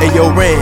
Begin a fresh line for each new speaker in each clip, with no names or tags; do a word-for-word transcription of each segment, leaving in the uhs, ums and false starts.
Hey yo, Ren,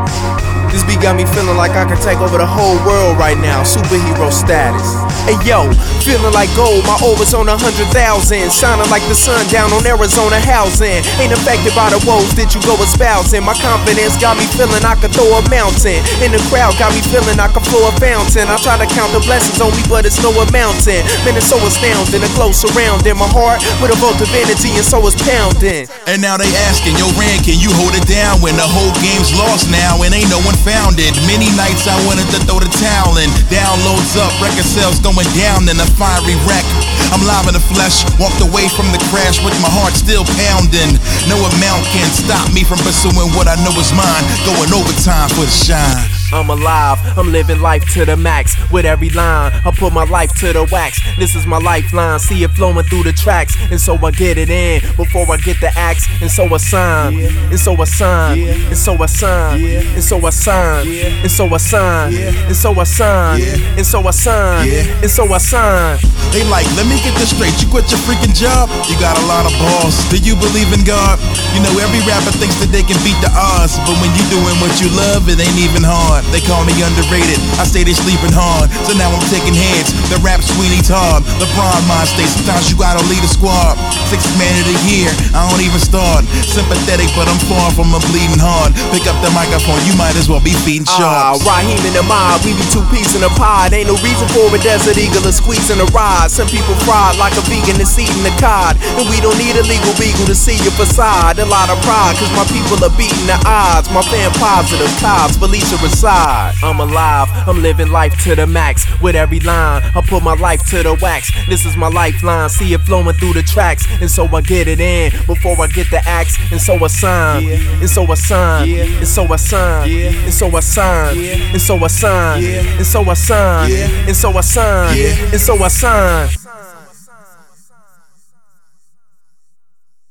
this beat got me feeling like I can take over the whole world right now, superhero status. Hey yo, feeling like gold, my aura's on a hundred thousand, shining like the sun down on Arizona housing. Ain't affected by the woes that you go espousing. My confidence got me feeling I could throw a mountain. In the crowd got me feeling I could flow a fountain. I try to count the blessings on me, but it's no amounting. Man, it's so astounding, a close surrounding. My heart with a volt of energy, and so it's pounding.
And now they asking, yo Ren, can you hold it down when the whole game's lost now and ain't no one found it? Many nights I wanted to throw the towel in. Downloads up, record sales going down in a fiery wreck. I'm live in the flesh, walked away from the crash with my heart still pounding. No amount can stop me from pursuing what I know is mine. Going overtime for the shine.
I'm alive, I'm living life to the max. With every line, I put my life to the wax. This is my lifeline, see it flowing through the tracks. And so I get it in, before I get the axe. And so I sign, and so I sign, and so I sign, and so I sign, and so I sign, and so I sign, and so I sign, and so I sign.
They like, let me get this straight, you quit your freaking job? You got a lot of balls, do you believe in God? You know every rapper thinks that they can beat the odds, but when you doing what you love, it ain't even hard. They call me underrated, I say they sleeping hard. So now I'm taking heads, the rap Sweeney Todd, LeBron mind state, sometimes you gotta lead a squad. Sixth man of the year, I don't even start. Sympathetic, but I'm far from a bleeding hard. Pick up the microphone, you might as well be feeding sharks.
Ah, Raheem in the mob, we be two peas in a pod. Ain't no reason for a desert eagle to squeeze in a ride. Some people fried like a vegan that's eating a cod. And we don't need a legal beagle to see your facade. A lot of pride, cause my people are beating the odds. My fan positive, cops, Felicia reside. I'm alive, I'm living life to the max. With every line, I put my life to the wax. This is my lifeline, see it flowing through the tracks. And so I get it in, before I get the axe. And so I sign, and so I sign, and so I sign, and so I sign, and so I sign, and so I sign, and so I sign, and so I sign.